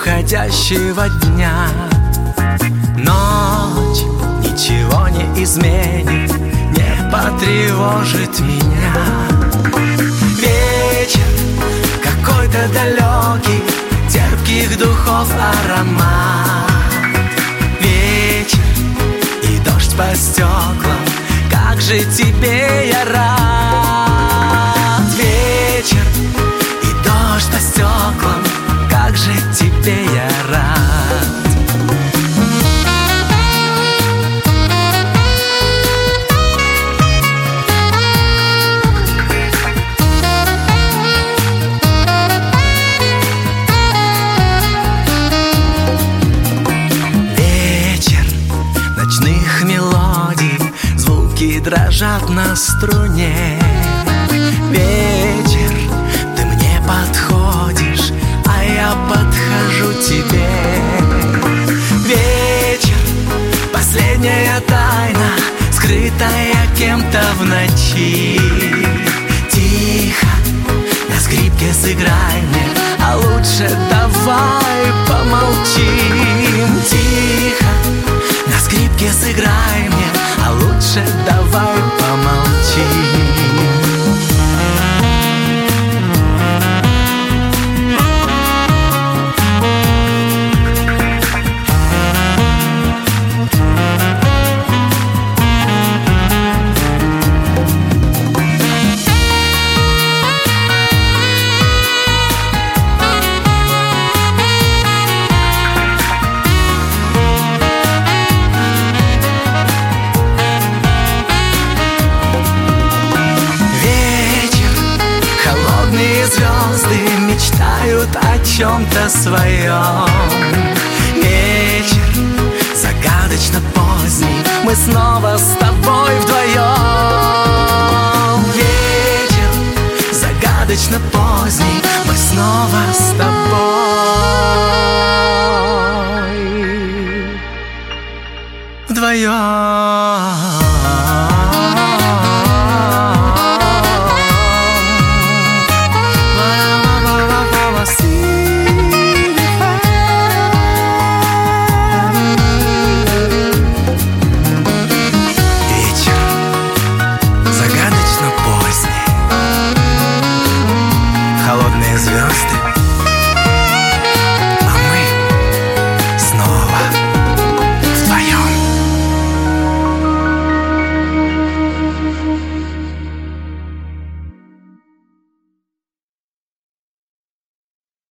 уходящего дня. Ночь ничего не изменит, не потревожит меня. Вечер какой-то далекий, терпких духов аромат. Вечер и дождь по стеклам, как же тебе я рад. Вечер и дождь по стеклам, как же тебе я рад. Вечер ночных мелодий, звуки дрожат на струне. Вечер, ты мне подходишь, а я подхожу тебе. Вечер, последняя тайна, скрытая кем-то в ночи. Тихо, на скрипке сыграй мне, а лучше давай помолчим. Тихо, на скрипке сыграй мне, а лучше давай помолчим. Звезды мечтают о чем-то своем. Вечер загадочно поздний, мы снова с тобой вдвоем. Вечер загадочно поздний, мы снова с тобой вдвоем. Холодные звезды